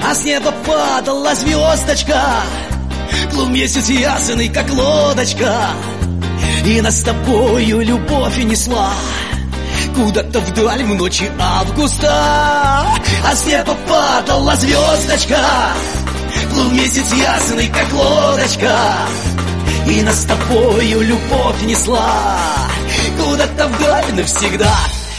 А с неба падала звездочка, плыл месяц ясный, как лодочка, и нас с тобою любовь и несла куда-то вдаль в ночи августа. А с неба падала звездочка, плыл месяц ясный, как лодочка, и нас с тобою любовь несла куда-то вдаль навсегда.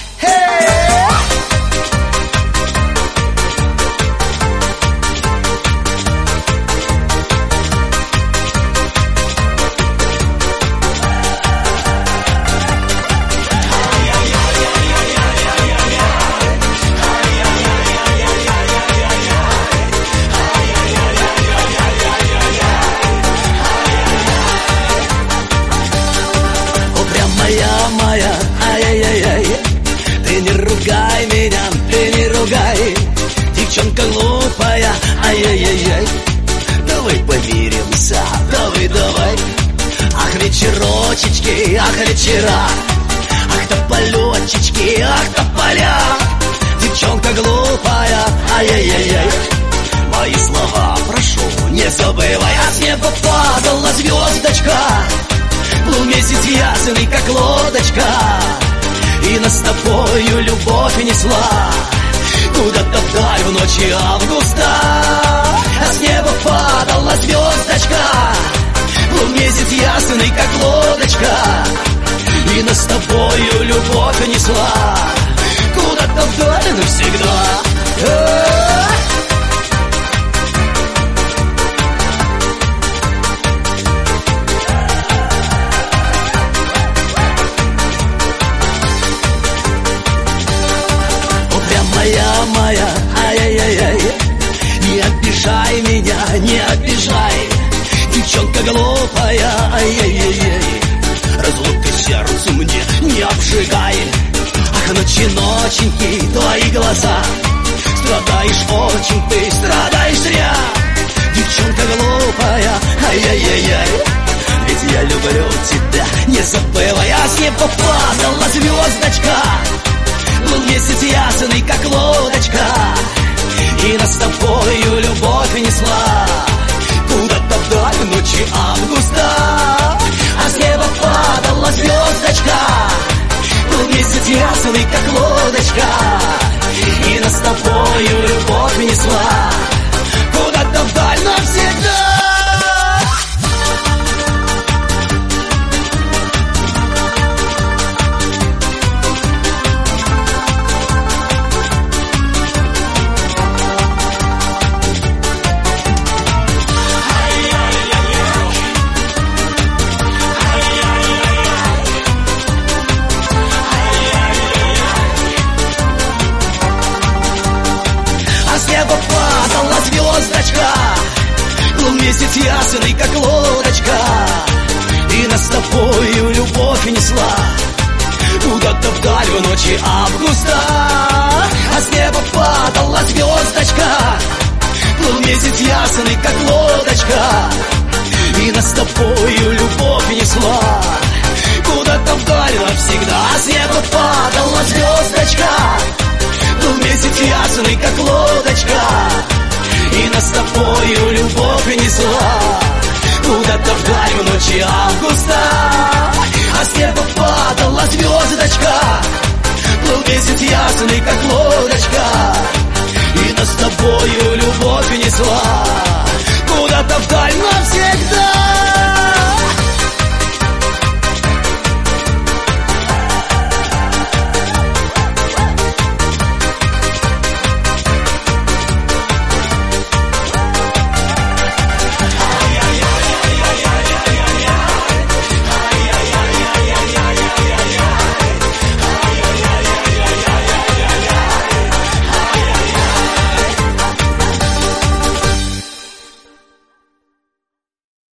Моя, ай-яй-яй-яй, ты не ругай меня, ты не ругай, девчонка глупая, ай-яй-яй-яй. Давай помиримся, давай. Ах, вечерочечки, ах, вечера, ах, тополечечки, ах, тополя. Девчонка глупая, ай-яй-яй-яй. Мои слова прошу, не забывай. А с неба падала звездочка, плыл месяц ясный, как лодочка, и нас с тобою любовь несла куда-то вдаль в ночи августа. А с неба падала звездочка, плыл месяц ясный, как лодочка, и нас с тобою любовь несла куда-то вдаль навсегда. Моя, ай-яй-яй-яй, не обижай меня, не обижай, девчонка глупая, ай-яй-яй-яй. Разлукой сердце мне не обжигай. Ах, ночи-ноченьки, твои глаза, страдаешь очень ты, страдаешь зря, девчонка глупая, ай-яй-яй-яй. Ведь я люблю тебя, не забывай. А с неба падала звездочка, был месяц ясный, как лодочка, и нас с тобою любовь несла куда-то вдаль в ночи августа. А с неба падала звездочка, был месяц ясный, как лодочка, и нас с тобою любовь несла куда-то вдаль навсегда. Падала звездочка, был месяц ясный, как лодочка, и нас с тобою любовь несла куда-то вдаль в ночи августа. А с неба падала звездочка, был месяц ясный, как лодочка, и нас с тобою любовь несла куда-то вдаль навсегда. А с неба падала звездочка, был месяц ясный, как лодочка, и нас с тобою любовь несла куда-то вдаль в ночи августа. А с неба падала звездочка, был месяц ясный, как лодочка,